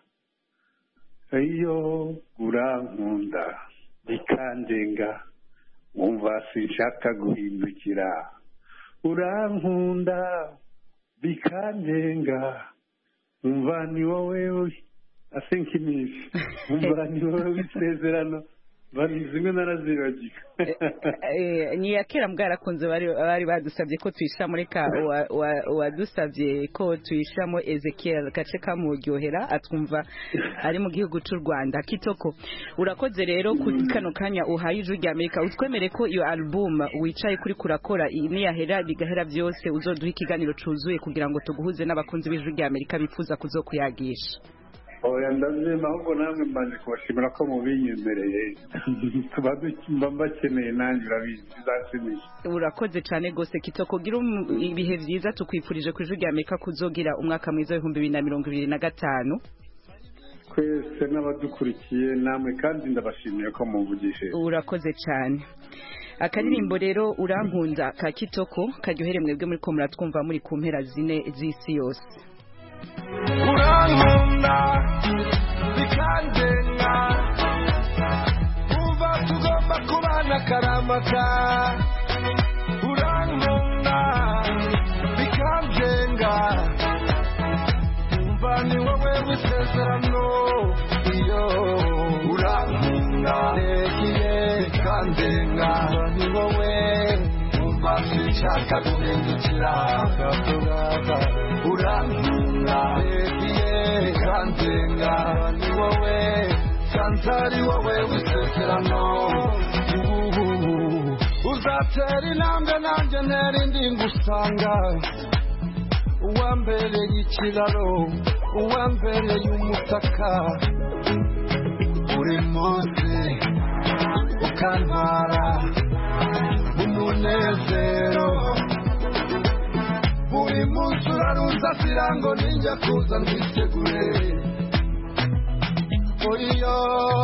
iyo urankunda bikandenga wumva sinshaka guhindukira urankunda bikandenga wumva ni wowe asinkinisha wumva ni wowe w'isezerano zimwe narazibagiwe ni yakera bwarakunze bari badusabye ko tuyishamo reka wadusabye ko tuyishamo Ezekiel gace kamuryohera atwumva ari mu gihugu cy'u Rwanda Kitoko urakoze rero kuri kano kanya uhaye ijwi rya Amerika utwemere ko iyo album wicaye kuri kurakora niyahera bigahera byose uzoduha ikiganiro cuzuye kugira ngo tuguhuze n'abakunzi b'ijwi rya Amerika bifuza kuzokuyagisha ndazema ahubwo namwe mbanje kubashimira ko mubinyemereye tuba mbakeneye nanjye urabizi bizashimisha urakoze cyane gose Kitoko gira ibihe byiza tukwifurije ku ijwi rya Amerika kuzogira umwaka mwiza w'2025 twese n'abadukurikiye namwe kandi ndabashimiye ko mumvugishije urakoze cyane akaririmbo rero urankunda ka Kitoko karyohere mwebwe muri ko muratwumva muri ku mpera zine z'isi yose urankunda bikandenga umva tugomba kubana karamata urankunda bikandenga umva ni wowe w'isezerano iyo urankunda negiye kandenga ni wowe umva sinshaka guhindukira urankunda negiye kandenga ni wowe santari wowe w'isezerano uzatera intambwe nanjye ntera indi ngusanga uwambereye ikiraro uwambereye umutaka buri munsi ukantwara umunezero buri munsi uraruza sirango ninjya kuza ndisegure oyo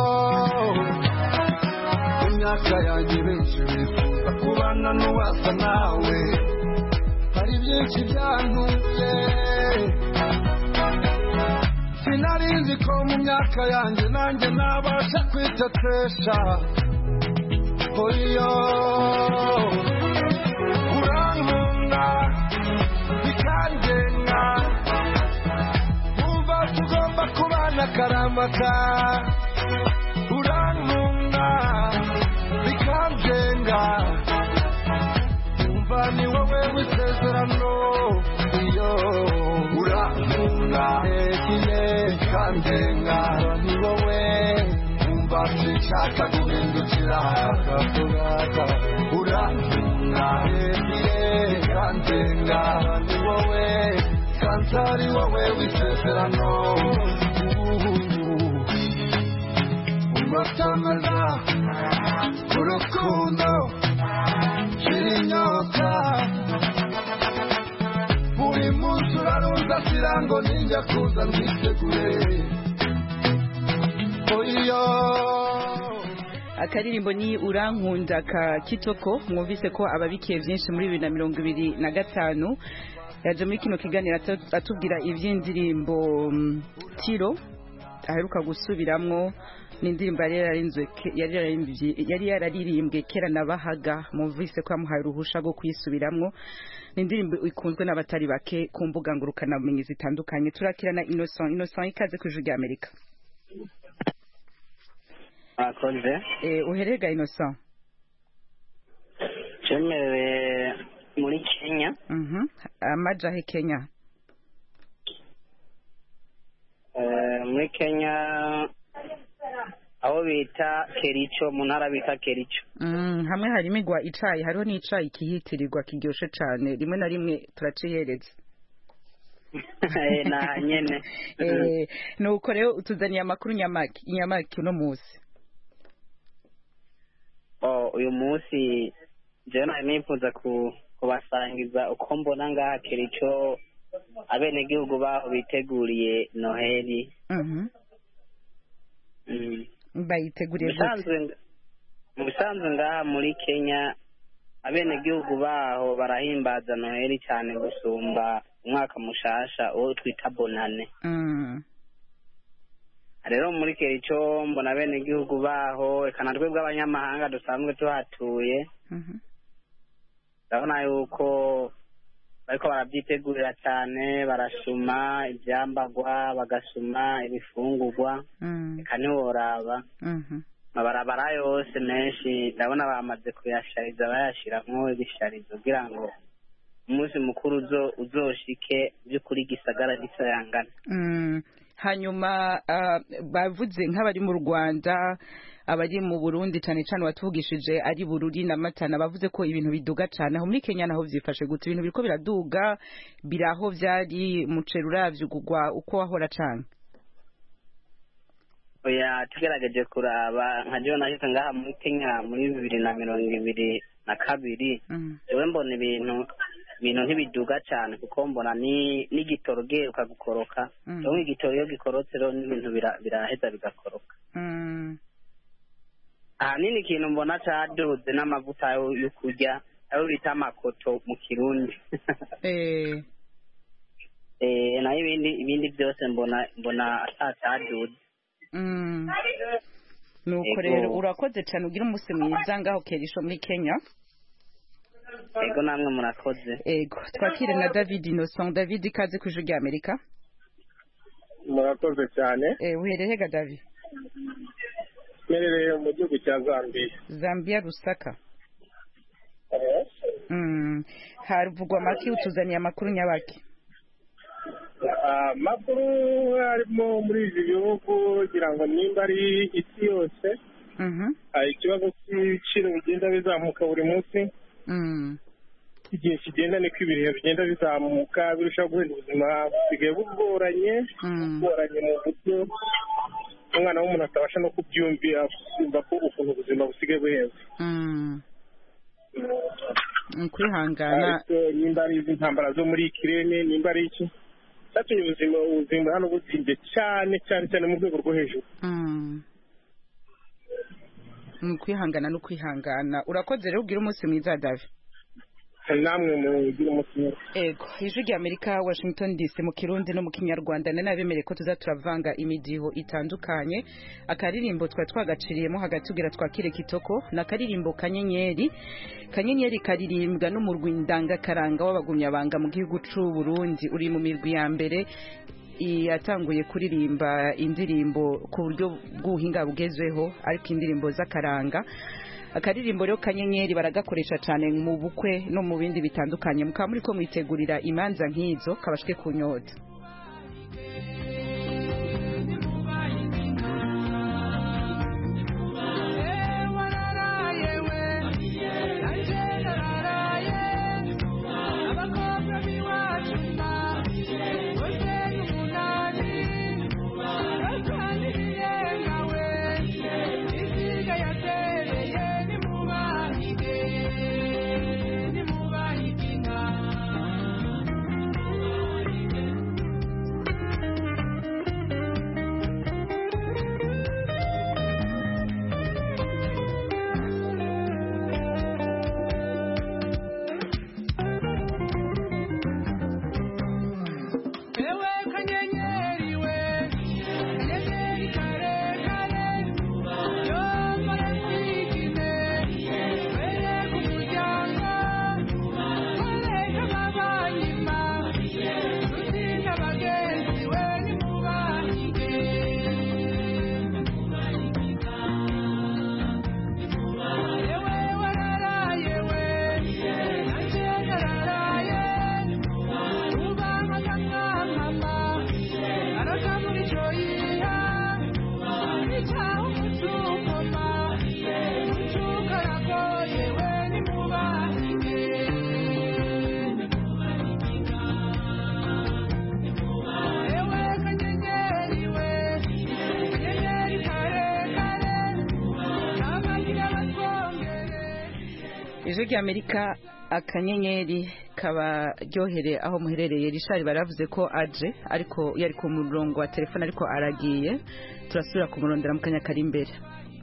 imyaka yanjye benshi bifuza kubana n'uwasa nawe hari byinshi byantuye sinari nzi ko mu myaka yanjye nanjye nabasha kwitetesha oyo urankunda bikandenga umva tugomba kubana karamata urankunda bikandenga umva ni wowe w'isezerano iyo urankunda negiye kandenga ni wowe umva sinshaka guhindukira urankunda negiye kandenga ni wowe santari wowe w'isezerano motameza urukundo shirinyota buri munsi uraruza sirango ninjya kuza mwitegure oyo. Akaririmbo ni urankunda ka Kitoko mwumvise ko ababikiye byinshi muri 2025 yaje muri kino kiganiro atubwira ivy'indirimbo Tiro aheruka gusubiramwo n'indirimbo yari yararirimbwe kera nabahaga mwumvise ko amuhaye uruhusha rwo kuyisubiramwo n'indirimbo ikunzwe n'abatari bake ku mbuga ngurukana bumenyi zitandukanye. Turakirana Innocent ikaze ku Ijwi ry'Amerika. Akonje uherega Innocent Chemewe muri Kenya. Amajahe Kenya. Muri Kenya aho bita Kericho, mu ntara bita Kericho. Hamwe harimo igwa icayi, hariho n'icayi kihitirirwa kiryoshe cane, rimwe na rimwe turaciyereza. Na nyene nuko rero utuzaniye amakuru nyamaki uno musi. Uyu munsi je nifuza kubasangiza uko mbona ngaha Kericho abenegihugu baho biteguriye Noheli. Bayiteguriye mu bisanzwe ngaha muri Kenya abenegihugu baho barahimbaza Noheli cyane gusumba umwaka mushasha uwo twita bonane. Rero muri Kericho mbona abenegihugu baho eka twebwe abanyamahanga dusanzwe tuhatuye ndabona yuko bariko barabyitegurira cyane, barasuma ibyambagwa, bagasuma ibifungurwa, eka ntiworaba amabarabara yose menshi ndabona bamaze kuyashariza bayashiramwo ibisharizo kugira ngo umunsi mukuru uzoshike by'ukuri gisagara gisayangana. Hanyuma bavuze nk'abari mu Rwanda, abari mu Burundi cyane cyane watuvugishije ari Bururi na Matana, bavuze ko ibintu biduga cyane. Aho muri Kenya naho byifashe gute? Ibintu biriko biraduga biraho byari mucero uravyugurwa uko wahora cyane? Oya tugerageje kuraba nka John ahita ngaha muri Kenya muri 2022 jewe mbona ibintu ntibiduga cyane kuko mbona n'igitoro giheruka gukoroka. Rero igitoro iyo gikorotse rero n'ibintu biraheza bigakoroka. Ahanini ikintu mbona caduze n'amavuta yo kurya ayo bita amakoto mu Kirundi. Nayo ibindi byose mbona atacaduze. Nuko rero urakoze cyane, ugira umunsi mwiza ngaho Kerisho muri Kenya. Ego namwe murakoze. Ego twakire na David Innocent. David ikaze ku Ijwi ry'Amerika. Murakoze cyane. Uherehega David? Merereye mu gihugu cya Zambia Rusaka. Haruvugwa make utuzaniye amakuru nyabaki? Amakuru harimo muri ibi bihugu kugira ngo nimba ari isi yose ikibazo cy'ibiciro bigenda bizamuka buri munsi. Igihe kigenda niko ibihe bigenda bizamuka birushaho guhenda ubuzima busigaye bugoranye mu buryo umwana w'umuntu atabasha no kubyumvira kumva ko ukuntu ubuzima busigaye buhenze. Kwihangana nimba ari izi ntambara zo muri Ukraine, nimba ari iki cyatumye ubuzima hano buzimbye cyane mu rwego rwo hejuru. Kwihangana no kwihangana. Urakoze rero ugira umunsi mwiza David. Namwe mugira umunsi mwiza. Ego Ijwi ry'Amerika Washington DC mu Kirundi no mu Kinyarwanda nabemereye ko tuzaturavanga imidiho itandukanye. Akaririmbo twagaciriyemo hagati ugira twakire Kitoko na karirimbo Kanyenyeri karirimbwa n'umurwi ndangakaranga w'abagumyabanga mu gihugu c'u Burundi, uri mu mirwi ya mbere yatanguye kuririmba indirimbo ku buryo bw'ubuhinga bugezweho ariko indirimbo z'akaranga. Akaririmbo rero Kanyenyeri baragakoresha cyane mu bukwe no mu bindi bitandukanye. Mukaba muri ko mwitegurira imanza nk'izo kabashwe ku nyota. ijwi ry'Amerika akanyenyeri kabaryohere aho muherereye. Richard baravuze ko aje ariko yari ku murongo wa telefone ariko aragiye, turasubira kumurondera mu kanya kari imbere.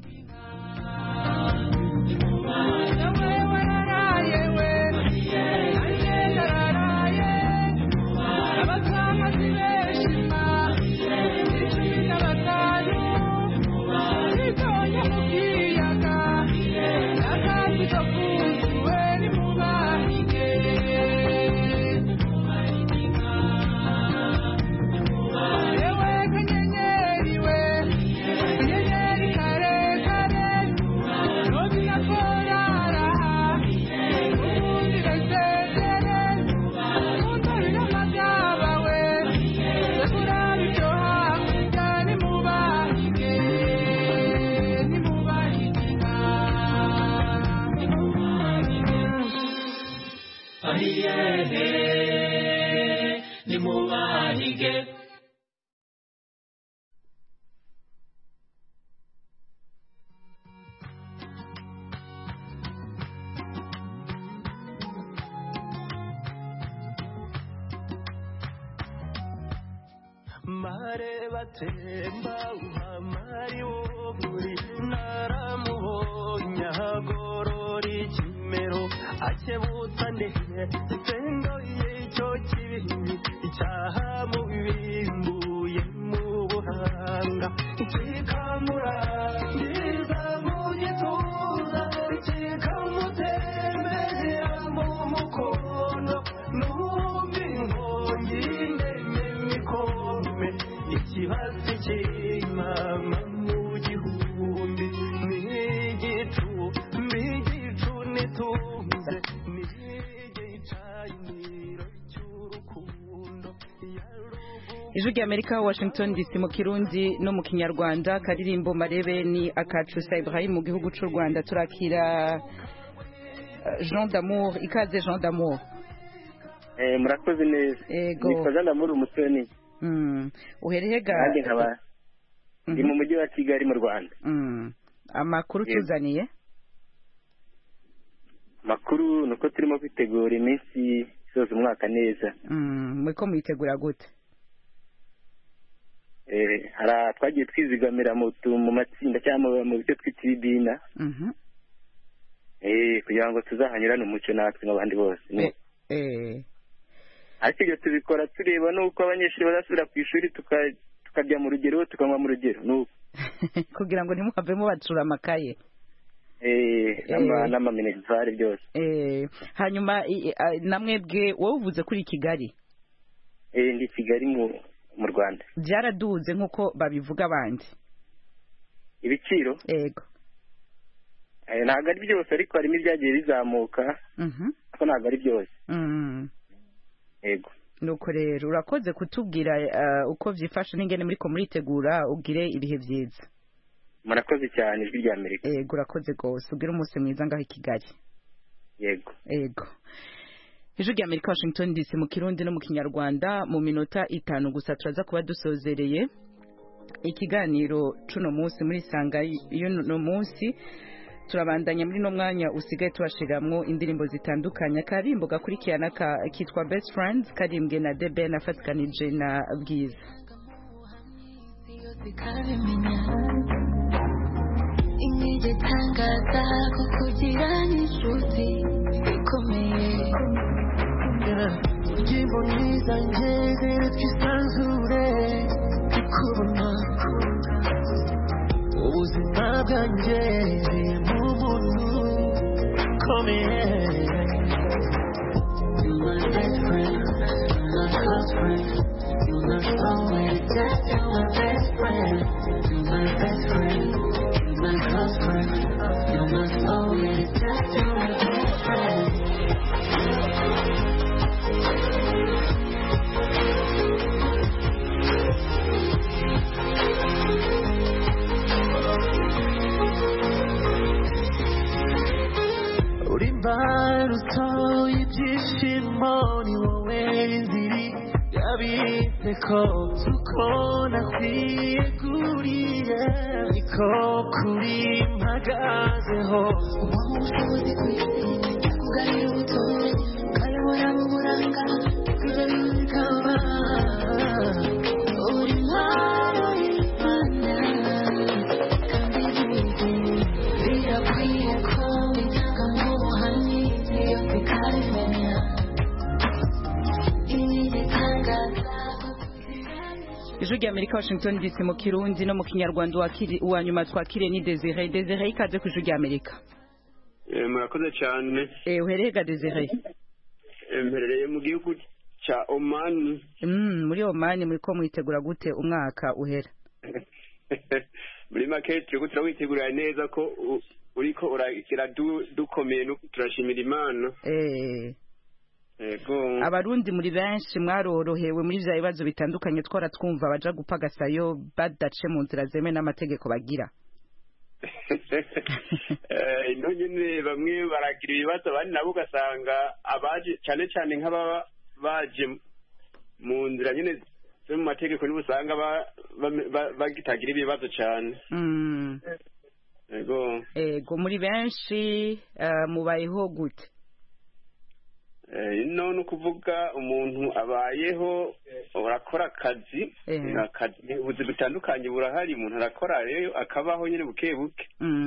mare batemba uhamari wo muri naramubonye ahagorora ikimero akebutsa ndetse sendo y'icyo kibi icyaha mu bibimbuye mu buhanga kikamurangiza mu gituza kikamutembera mu mukono n'uwumva inkongi ndende mikome ikibazo cy'imama mu gihumbi n'igicu nitunze n'igicaniro cy'urukundo. Ijwi ry'Amerika Washington DC mu Kirundi no mu Kinyarwanda. Karirimbo marebe ni akacu sa Ibrahim mu gihugu cy'u Rwanda. Turakira Jean d'Amour, ikaze Jean d'Amour. Murakoze neza. Nitwa Jean d'Amour Umusoni. Uhereye ga kandi nkaba ndi mu mujyi wa Kigali mu Rwanda. Amakuru tuzaniye? Makuru nuko turimo kwitegura iminsi isoza umwaka neza. Mwiko mwitegura gute? Twagiye twizigamira mu matsinda cyangwa mu byo twita ibibina kugira ngo tuzahanyurane umuco natwe n'abandi bose. Ariko ibyo tubikora tureba n'uko abanyeshuri bazasubira ku ishuri tukajya mu rugero tukanywa mu rugero kugira ngo ntimuhavemo bacura amakaye n'amaminerivare byose. Hanyuma namwebwe wowe uvuze kuri Kigali? Ndi Kigali mu Rwanda. Byaraduze nk'uko babivuga abandi ibiciro? Yego. Ntabwo ari byose ariko harimo ibyagiye bizamuka ariko ntabwo ari byose. Yego. Nuko rero urakoze kutubwira uko byifashe n'ingene muri ko muritegura ugire ibihe byiza. Murakoze cyane Ijwi ry'Amerika. Yego urakoze gose ugire umunsi mwiza ngaho i Kigali. Yego. Yego. Ijwi ry'Amerika Washington DC mu Kirundi no mu Kinyarwanda. Mu minota 5 gusa turaza kuba dusozereye ikiganiro cuno munsi muri sanga y'uno munsi. Turabandanya muri no mwanya usigaye tubashiramwo indirimbo zitandukanye. Karimbo gakurikirana kitwa Best Friends karimbwe na Deben afatikanije na Bwiza. Inije tangaza kukugira nishuti ikomeye Jimbo niza njeze twisanzure kubona ubuzima bwanjye mu muntu komeye. You're my best friend, you're my close friend, you're my soulmate, you're my best friend, you're my best friend, you're my close friend, you're my soulmate, you're my best friend. ko uko nakwiyeguriye niko kuri mpagazeho ubushobozi kwisi kugarira ubutore ukayobora mu buranga ibyo bikaba uri mpano y'Imana kandi birakwiye ko bijyaga mu buhamyi iyo bikabimenya ijwi ry'Amerika Washington DC mu Kirundi no mu Kinyarwanda uwa nyuma twakire ni Desire ikaze ku ijwi ry'Amerika. Murakoze cyane. Uhereye ga Desire? Mperereye mu gihugu cya Oman. Muri Oman muri ko mwitegura gute umwaka uhera? Muri make turiko turawitegurira neza ko uriko urakira dukomeye turashimira Imana. Ego. Abarundi muri benshi mwarorohewe muri vya bibazo bitandukanye twara twumva baja gupagasayo badace mu nzira zeme n'amategeko bagira. Ino nyene bamwe baragira ibibazo abandi nabo ugasanga abaje cyane cyane nk'aba baje mu nzira nyene zo mu mategeko nibo usanga bagitagira ibibazo cyane. Ego muri benshi mubayeho gute? Ino ni ukuvuga umuntu abayeho urakora akazi ubuzi butandukanye burahari umuntu arakora rero akabaho nyine buke buke.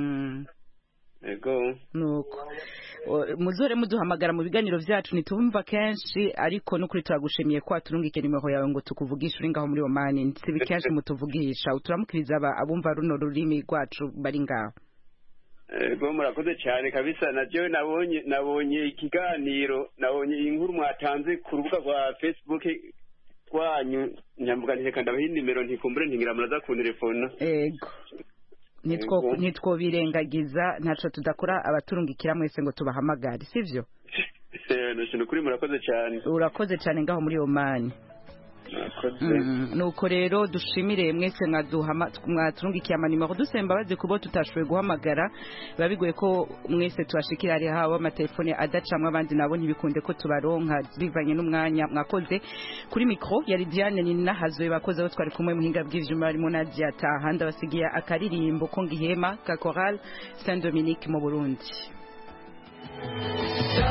Ego nuko muzore muduhamagara mu biganiro vyacu nitubumva kenshi ariko nukuri turagushimiye kwa turungike nimero yawe ngo tukuvugisha uri ngaho muri Oman sibi kenshi mutuvugisha uturamukiriza abumva runo rurimi rwacu bari ngaho. Ego murakoze cyane kabisa najyo nabonye ikiganiro nabonye inkuru mwatanze ku rubuga rwa Facebook rwanyu nyambuga ntireka ndabaha nimero ntikumbure ntingira muraza ku telefone. Ego nitwo birengagiza ntaco tudakora abaturungikira mwese ngo tubahamagare sivyo? Nashino kuri murakoze cyane. Urakoze cyane ngaho muri Oman. Nuko rero dushimire mwese mwaturungikiye amanimero dusemba bazi kubo tutashoboye guhamagara babigoye ko mwese tubashikira ari haba amatelefone adacamwe abandi nabo ntibikunde ko tubaronka bivanye n'umwanya mwakoze kuri micro yari Diane ni nahazoye bakoze aho twari kumwe muhinga bw'ivyuma barimo Nadia Tahanda basigiye akaririmbo ko ngihema ka Chorale Saint Dominique mu Burundi.